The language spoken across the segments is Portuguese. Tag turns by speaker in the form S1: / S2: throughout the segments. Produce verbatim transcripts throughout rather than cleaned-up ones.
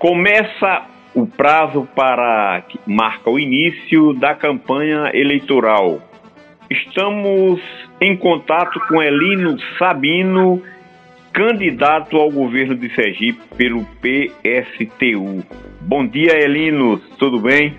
S1: Começa o prazo para que marca o início da campanha eleitoral. Estamos em contato com Elino Sabino, candidato ao governo de Sergipe pelo P S T U. Bom dia, Elino, tudo bem?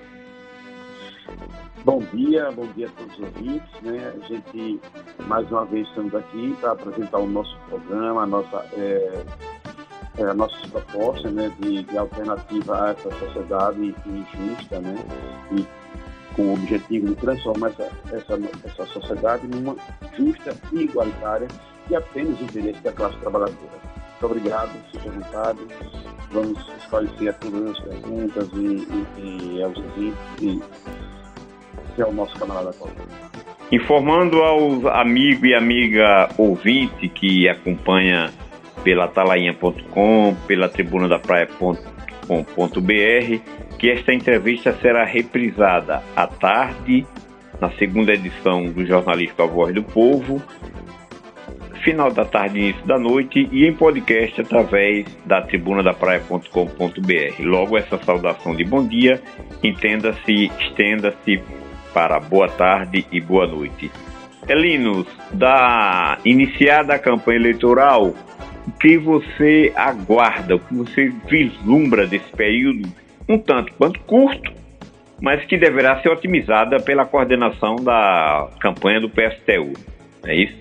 S2: Bom dia, bom dia a todos os ouvintes, né? A gente, mais uma vez, estamos aqui para apresentar o nosso programa, a nossa, é, é, a nossa proposta, né, de, de alternativa a essa sociedade injusta, né? E com o objetivo de transformar essa, essa, essa sociedade numa justa e igualitária e apenas o interesse da classe trabalhadora. Muito obrigado, fique à vontade. Vamos esclarecer todas as perguntas e, e, e aos ouvintes e que é o nosso camarada Paulo.
S1: Informando aos amigos e amiga ouvinte que acompanha pela atalainha ponto com, pela tribuna da praia ponto com ponto br, que esta entrevista será reprisada à tarde, na segunda edição do jornalista A Voz do Povo, final da tarde e início da noite, e em podcast através da tribuna da praia ponto com ponto br. Logo, essa saudação de bom dia, entenda-se, estenda-se para boa tarde e boa noite. Elino, da iniciada a campanha eleitoral, o que você aguarda, o que você vislumbra desse período, um tanto quanto curto, mas que deverá ser otimizada pela coordenação da campanha do P S T U, é isso?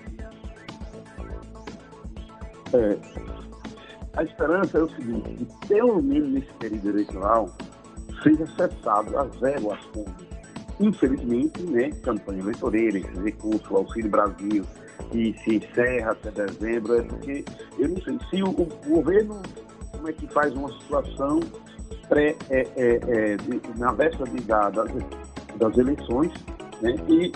S2: É, a esperança é o seguinte, que pelo menos nesse período eleitoral seja cessado a zero as fontes. Infelizmente, né, campanha eleitoreira, esse recurso, o Auxílio Brasil, que se encerra até dezembro, é porque, eu não sei, se o, o governo, como é que faz uma situação pré, é, é, é, de, na véspera de, da, das, das eleições, né, e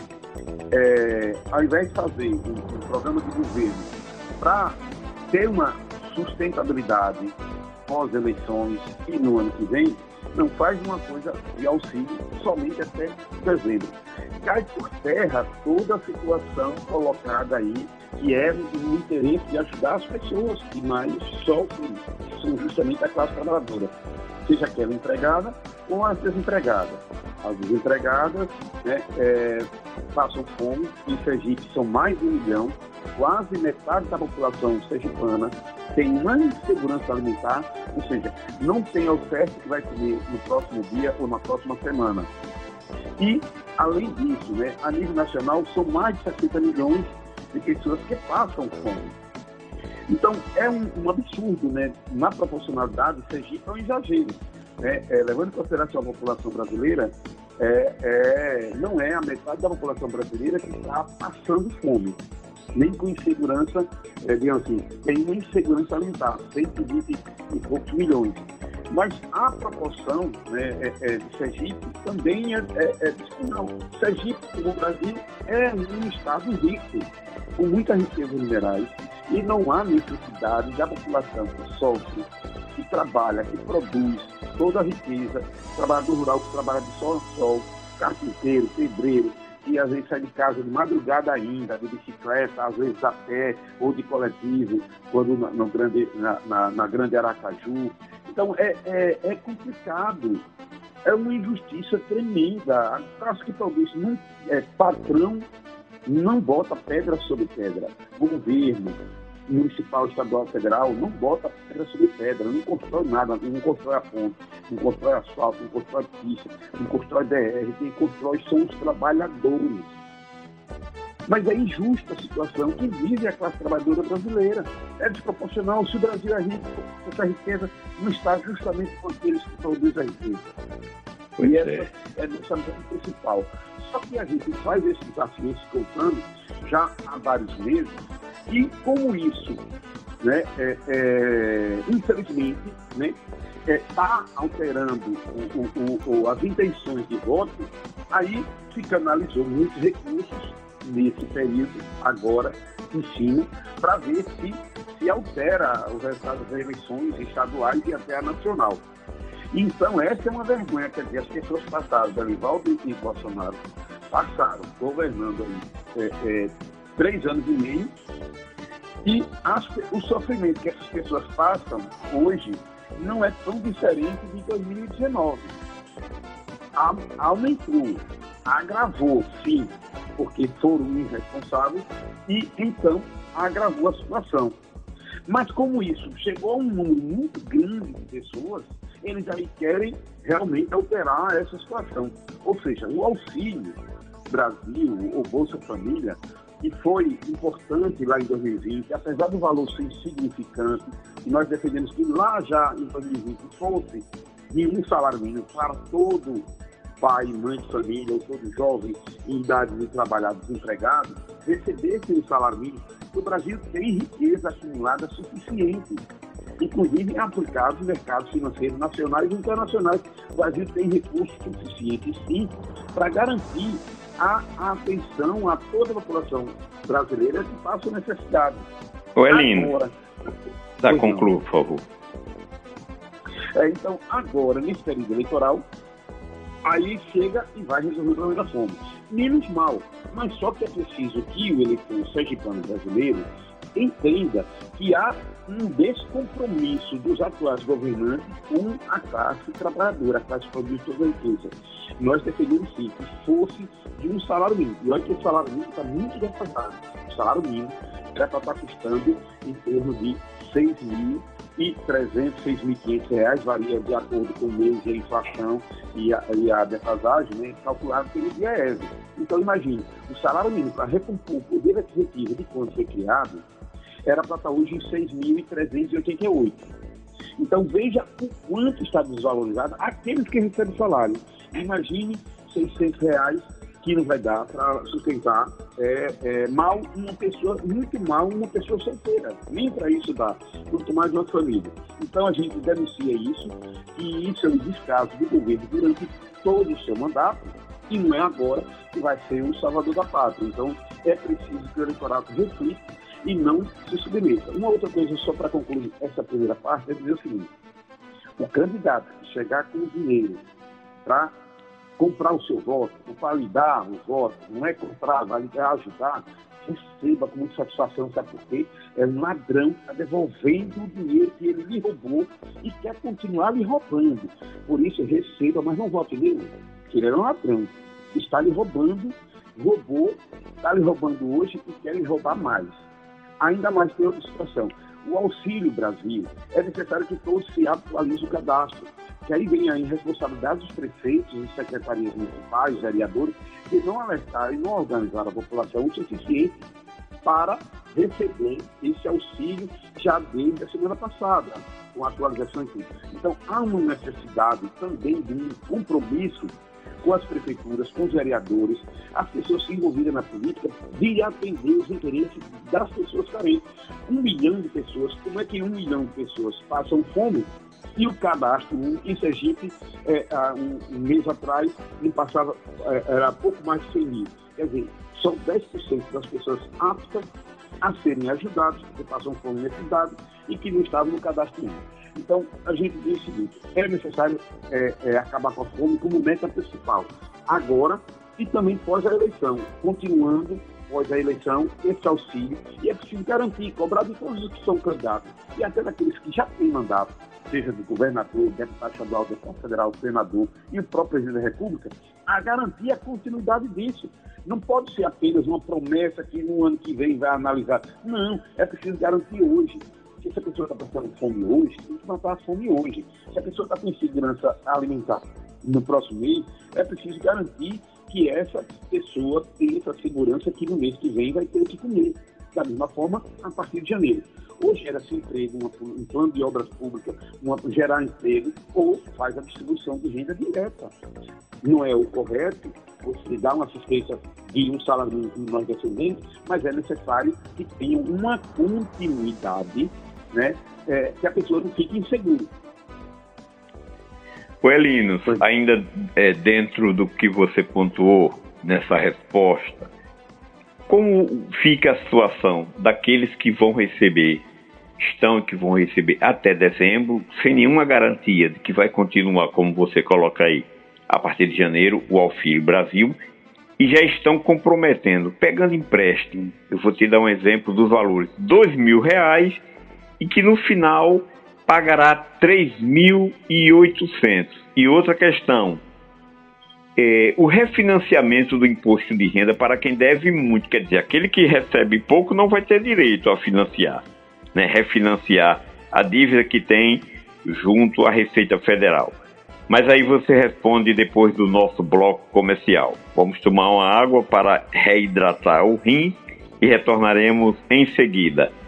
S2: é, ao invés de fazer um, um programa de governo para ter uma sustentabilidade pós-eleições e no ano que vem, não faz uma coisa de auxílio somente até dezembro. Cai por terra toda a situação colocada aí, que é no interesse de ajudar as pessoas que mais sofrem, que são justamente a classe trabalhadora, seja aquela empregada ou as desempregadas. As desempregadas, né, é, passam fome, em Sergipe são mais de um milhão, quase metade da população sergipana tem uma insegurança alimentar, ou seja, não tem a oferta que vai comer no próximo dia ou na próxima semana. E, além disso, né, a nível nacional, são mais de sessenta milhões de pessoas que passam fome. Então, é um, um absurdo, né? Na proporcionalidade, Sergipe é um exagero. Né? É, levando em consideração a população brasileira, é, é, não é a metade da população brasileira que está passando fome, nem com insegurança, é, digamos assim, tem uma insegurança alimentar, cento e vinte e poucos milhões. Mas a proporção, né, é, é, de Sergipe também é, é, é descomunal. Sergipe, como o Brasil, é um estado rico, com muita riqueza minerais, e não há necessidade da população que sofre, que trabalha, que produz toda a riqueza, trabalhador rural que trabalha de sol a sol, carpinteiro, pedreiro, que às vezes sai de casa de madrugada ainda, de bicicleta, às vezes a pé ou de coletivo, quando na, no grande, na, na, na grande Aracaju. Então é, é, é complicado, é uma injustiça tremenda. A classe que produz, não, é, patrão não bota pedra sobre pedra. O governo municipal, estadual, federal não bota pedra sobre pedra, não constrói nada, não constrói a ponte, não constrói asfalto, não constrói pista, não constrói D R, quem constrói são os trabalhadores. Mas é injusta a situação que vive a classe trabalhadora brasileira. É desproporcional. Se o Brasil é rico, essa riqueza não está justamente com aqueles que produzem a riqueza.
S1: Pois
S2: e
S1: é.
S2: essa é a nossa meta principal. Só que a gente faz esse desafio, esse colocando, já há vários meses, e como isso, né, é, é, infelizmente, né, está alterando o, o, o, as intenções de voto, aí se canalizou muitos recursos nesse período, agora, em cima, para ver se se altera os resultados das eleições estaduais e até a nacional. Então, essa é uma vergonha, quer dizer, as pessoas passaram, Belivaldo e Bolsonaro, passaram governando aí, é, é, três anos e meio, e as, o sofrimento que essas pessoas passam hoje não é tão diferente de dois mil e dezenove. A, aumentou, agravou, sim, porque foram irresponsáveis e, então, agravou a situação. Mas como isso chegou a um número muito grande de pessoas, eles aí querem realmente alterar essa situação. Ou seja, o Auxílio Brasil, ou Bolsa Família, que foi importante lá em dois mil e vinte, apesar do valor ser insignificante, e nós defendemos que lá já em dois mil e vinte fosse de um salário mínimo para todo pai, mãe de família, ou todo jovem em idade de trabalhar desempregado, recebesse um salário mínimo. O Brasil tem riqueza acumulada suficiente, inclusive aplicado nos mercados financeiros nacionais e internacionais. O Brasil tem recursos suficientes, sim, para garantir a atenção a toda a população brasileira que passa necessidade.
S1: O Elino, dá concluo, por favor.
S2: É, então, agora, nesse período eleitoral, aí chega e vai resolver o problema da fome. Menos mal, mas só que é preciso que o eleitor sergipano brasileiro entenda que há um descompromisso dos atuais governantes com a classe trabalhadora, a classe produtora da riqueza. Nós defendemos sim que fosse de um salário mínimo. E olha que o salário mínimo está muito defasado. O salário mínimo era para estar custando em torno de seis mil e trezentos, seis mil e quinhentos reais, varia de acordo com o mês e a inflação e a, e a defasagem, né, calculado pelo DIEESE. Então, imagine, o salário mínimo para recompor o poder aquisitivo de quando foi criado era para estar hoje em seis mil trezentos e oitenta e oito. Então, veja o quanto está desvalorizado aqueles que recebem salário. Imagine seiscentos reais que não vai dar para sustentar é, é, mal uma pessoa, muito mal uma pessoa solteira. Nem para isso dá, quanto mais uma família. Então a gente denuncia isso, e isso é um descaso do governo durante todo o seu mandato, e não é agora que vai ser o salvador da pátria. Então é preciso que o eleitorado reflita e não se submeta. Uma outra coisa, só para concluir essa primeira parte, é dizer o seguinte: o candidato que chegar com dinheiro para comprar o seu voto, para lhe dar o voto, não é comprar, vai lhe ajudar, receba com muita satisfação, sabe por quê? É um ladrão que está devolvendo o dinheiro que ele lhe roubou e quer continuar lhe roubando. Por isso, receba, mas não vote nele, porque ele é um ladrão. Está lhe roubando, roubou, está lhe roubando hoje e quer lhe roubar mais. Ainda mais tem outra situação. O Auxílio Brasil, é necessário que todos se atualizem o cadastro, que aí vem a responsabilidade dos prefeitos e secretarias municipais, vereadores, que não alertaram e não organizaram a população o suficiente para receber esse auxílio já desde a semana passada, com a atualização e tudo. Então, há uma necessidade também de um compromisso com as prefeituras, com os vereadores, as pessoas envolvidas na política, de atender os interesses das pessoas carentes. Um milhão de pessoas, como é que um milhão de pessoas passam fome? E o cadastro em Sergipe, é, há um, um mês atrás, não passava, é, era pouco mais de cem mil. Quer dizer, são dez por cento das pessoas aptas a serem ajudadas, que passam fome nessa cidade e que não estavam no cadastro único. Então, a gente diz o seguinte: é necessário é, é, acabar com a fome como meta principal, agora e também pós a eleição, continuando após a eleição, esse auxílio, e é preciso garantir, cobrar de todos os que são candidatos, e até daqueles que já têm mandato, seja do governador, deputado estadual, deputado federal, senador e o próprio presidente da República, a garantir a continuidade disso. Não pode ser apenas uma promessa que no ano que vem vai analisar. Não, é preciso garantir hoje. Se a pessoa está passando fome hoje, tem que matar a fome hoje. Se a pessoa está com insegurança alimentar no próximo mês, é preciso garantir que essa pessoa tenha essa segurança que no mês que vem vai ter o que comer. Da mesma forma, a partir de janeiro. Ou gera-se emprego, uma, um plano de obras públicas, uma, gerar emprego, ou faz a distribuição de renda direta. Não é o correto você dar uma assistência de um salário mínimo que nós defendemos, mas é necessário que tenha uma continuidade, né, é, que a pessoa não fique insegura.
S1: O Elino, ainda é, dentro do que você pontuou nessa resposta, como fica a situação daqueles que vão receber, estão e que vão receber até dezembro, sem nenhuma garantia de que vai continuar, como você coloca aí, a partir de janeiro, o Auxílio Brasil, e já estão comprometendo, pegando empréstimo, eu vou te dar um exemplo dos valores, dois mil reais, e que no final pagará três mil e oitocentos. E outra questão, é, o refinanciamento do imposto de renda para quem deve muito, quer dizer, aquele que recebe pouco não vai ter direito a financiar, né, refinanciar a dívida que tem junto à Receita Federal. Mas aí você responde depois do nosso bloco comercial. Vamos tomar uma água para reidratar o rim e retornaremos em seguida.